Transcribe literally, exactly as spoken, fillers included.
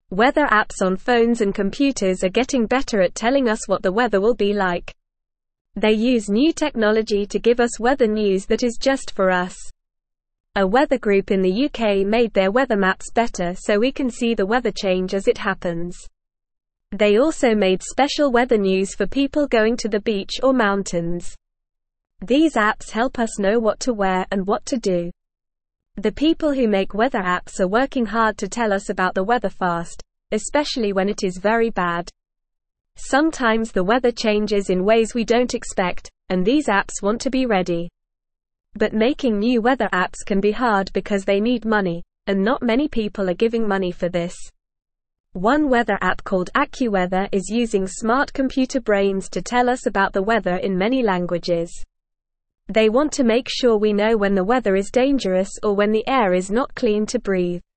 Weather apps on phones and computers are getting better at telling us what the weather will be like. They use new technology to give us weather news that is just for us. A weather group in the U K made their weather maps better so we can see the weather change as it happens. They also made special weather news for people going to the beach or mountains. These apps help us know what to wear and what to do. The people who make weather apps are working hard to tell us about the weather fast, especially when it is very bad. Sometimes the weather changes in ways we don't expect, and these apps want to be ready. But making new weather apps can be hard because they need money, and not many people are giving money for this. One weather app called AccuWeather is using smart computer brains to tell us about the weather in many languages. They want to make sure we know when the weather is dangerous or when the air is not clean to breathe.